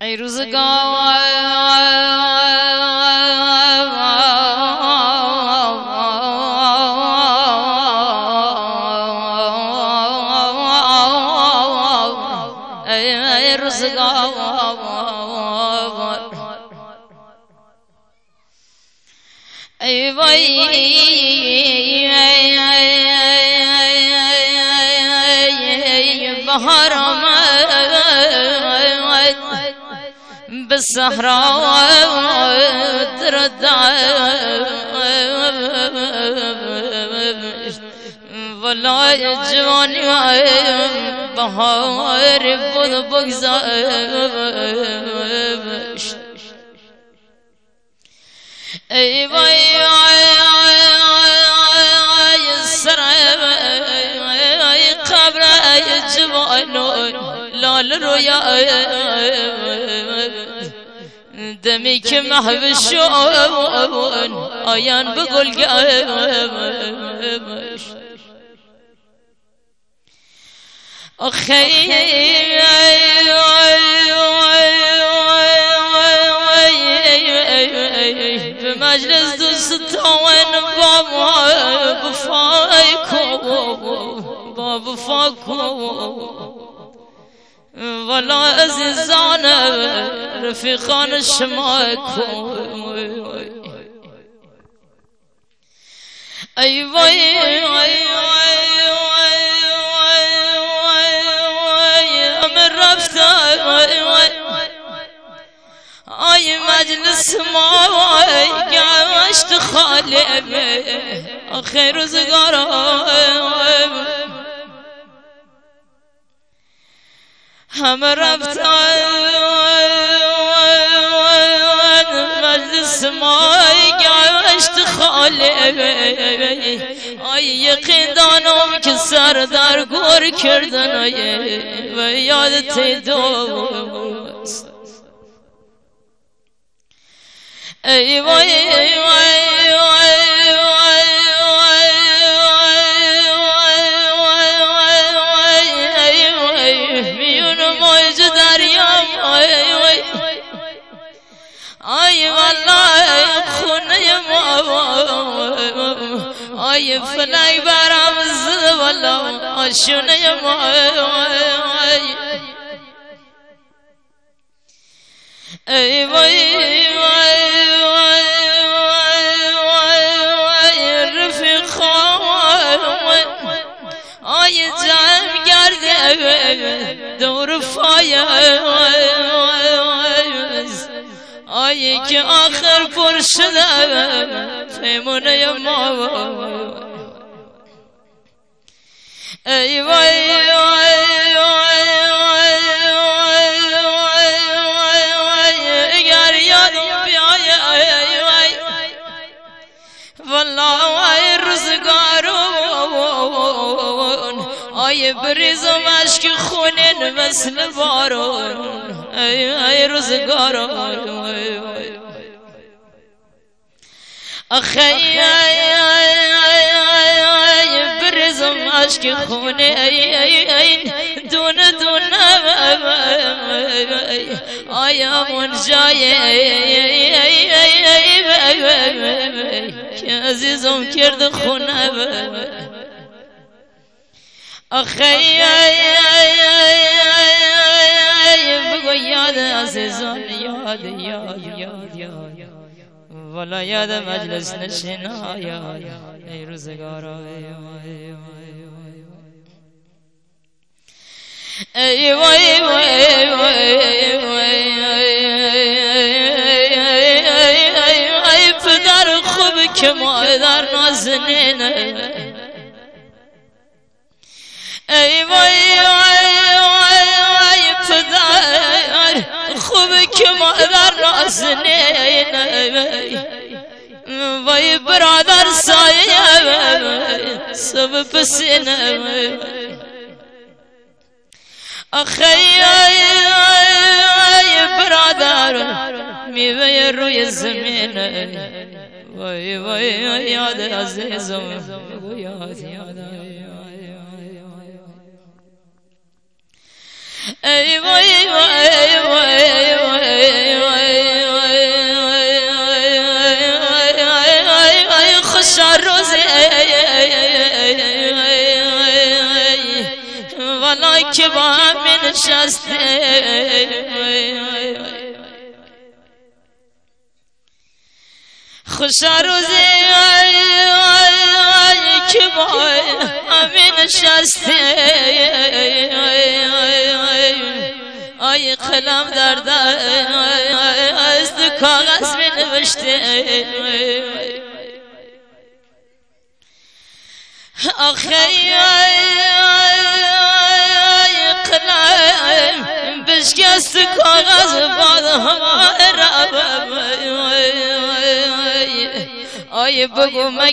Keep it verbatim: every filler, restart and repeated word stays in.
ای روزگار ای روزگار ای وای بهار بالصحراء تردع ولا جواني بهار بود بگذشت ای وای سر قبر جوان لال رویا دمی که محو شون آیان بگل گمش آخی به مجلس دوستان بابا بفای کو بابا فاکو ولا عزیزان رفیقان شما کو ای وای امر رفتن آی مجلس ما گشت خالی آخر روزگار همه رفتن مجلس ما گشت خالی آی یقین دانم که سر در گور کردن و یادت دوست ای وای ای وای آی والله خونه ما آی فلای برام زد والله آشونه ما ای وای رفیقان آی جمع گرده دور فایه آیی که آخر پر شده پیمونه ما ای وای اگر یادم بیایه والله ای روزگارون آی بریزم عشق خونین مثل بارون ای روزگارون آخی بریزم عشق خونه دون دون آیا من جای که عزیزم کرد خونه آخی بگو یاد عزیزان یاد یاد یاد یاد ولا یاد مجلس نشینا یاد ای روزگارا ای وای وای ای پدر خوب که مادر نازنین ای وای وای پدر خوب که مادر نازنین وای برادر سایه سب پسینه آخی برادر میوه روی زمینه وای وای یاد عزیزم یاد یاد ای وای وای وای والا که با همین نشسته خوشا روزی که با همین نشسته آی قلم در دست کاغذ می نوشته آخی قلم بشکست کاغذ باد همه رب آی بگو من